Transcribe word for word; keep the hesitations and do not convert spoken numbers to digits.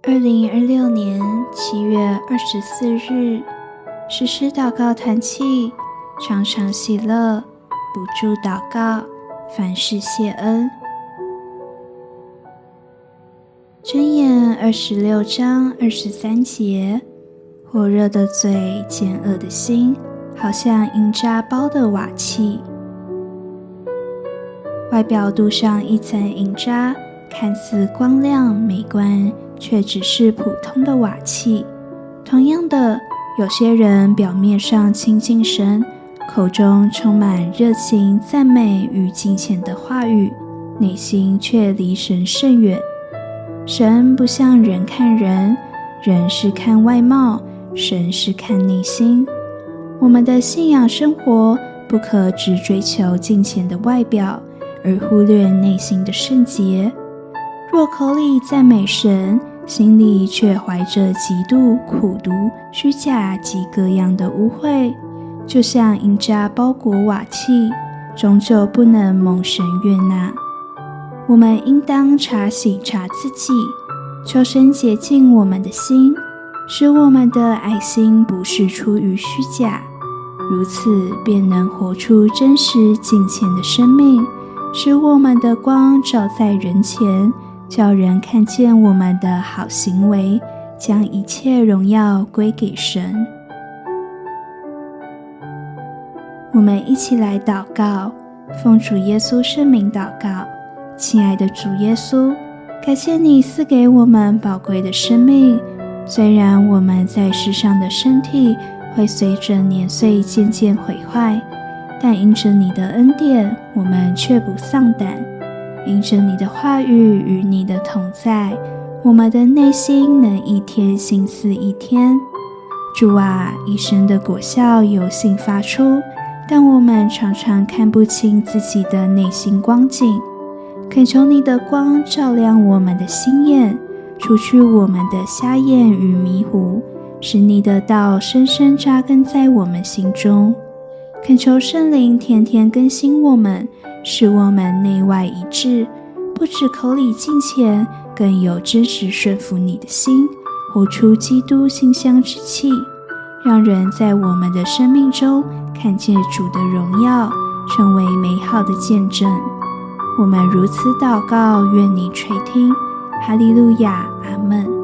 二零二六年七月二十四日，实施祷告团契，常常喜乐，不住祷告，凡事谢恩。箴言二十六章二十三节，火热的嘴，奸恶的心，好像银渣包的瓦器。外表镀上一层银渣，看似光亮美观，却只是普通的瓦器。同样的，有些人表面上亲近神，口中充满热情赞美与敬虔的话语，内心却离神甚远。神不像人看人，人是看外貌，神是看内心。我们的信仰生活不可只追求敬虔的外表，而忽略内心的圣洁。若口里赞美神，心里却怀着嫉妒、苦毒、虚假及各样的污秽，就像银渣包裹瓦器，终究不能蒙神悦纳。我们应当查省察自己，求神洁净我们的心，使我们的爱心不是出于虚假，如此便能活出真实敬虔的生命，使我们的光照在人前，叫人看见我们的好行为，将一切荣耀归给神。我们一起来祷告，奉主耶稣圣名祷告。亲爱的主耶稣，感谢你赐给我们宝贵的生命，虽然我们在世上的身体会随着年岁渐渐毁坏，但因着你的恩典，我们却不丧胆。因着你的话语与你的同在，我们的内心能一天新似一天。主啊，一生的果效由心发出，但我们常常看不清自己的内心光景。恳求你的光照亮我们的心眼，除去我们的瞎眼与迷糊，使你的道深深扎根在我们心中。恳求圣灵天天更新我们，使我们内外一致，不只口里敬虔，更有真实顺服你的心，活出基督馨香之气，让人在我们的生命中看见主的荣耀，成为美好的见证。我们如此祷告，愿你垂听。哈利路亚，阿们。